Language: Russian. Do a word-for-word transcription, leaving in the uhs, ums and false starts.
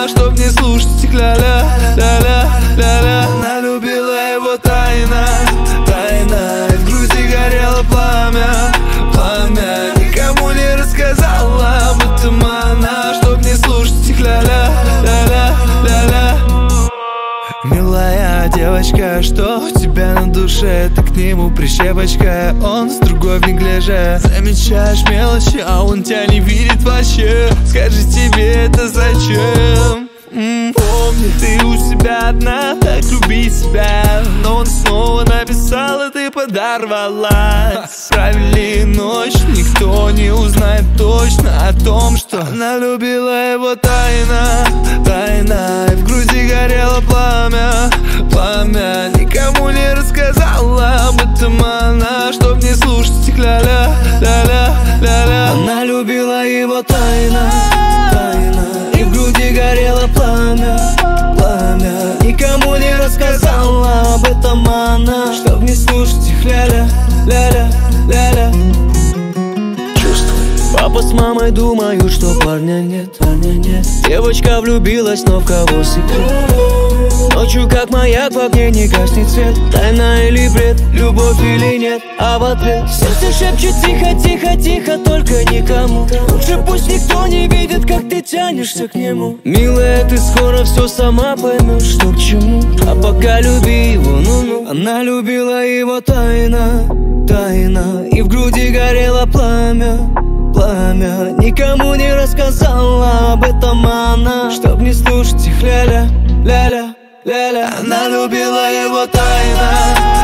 она, чтоб не слушать их ля-ля, ля-ля, ля-ля. Она любила его тайно, тайно, и в груди горело пламя, пламя. Никому не рассказала об этом она, чтоб не слушать их ля-ля, ля-ля, ля-ля. Милая девочка, что у тебя на душе? Ты к нему прищепочка, он с другой в неглиже. Замечаешь мелочи, а он тебя не видит вообще. Скажи, тебе это зачем? М-м, помни, ты у себя одна, так люби себя. Но он снова написал, и ты подорвалась. Провели ночь, никто не узнает точно о том, что она любила его тайно, тайно, и в груди горело пламя, пламя. Никому не рассказала об этом она, чтоб не слушать их ля-ля, ля-ля, ля-ля. Она любила его тайно, тайно, и в груди горело пламя, пламя. Никому не рассказала об этом она, чтоб не слушать их ля-ля, ля-ля, ля-ля. Папа с мамой думают, что парня нет, парня нет. Девочка влюбилась, но в кого секрет? Ночью как маяк в огне не гаснет свет. Тайна или бред, любовь или нет, а в ответ сердце шепчет тихо, тихо, тихо, только никому. Лучше пусть никто не видит, как ты тянешься к нему. Милая, ты скоро все сама поймешь, что к чему. А пока люби его, ну-ну. Она любила его тайно, тайно, и в груди горело пламя, пламя. Никому не рассказала об этом она, чтоб не слушать их ля-ля, ля-ля, ля-ля. Она любила его тайно,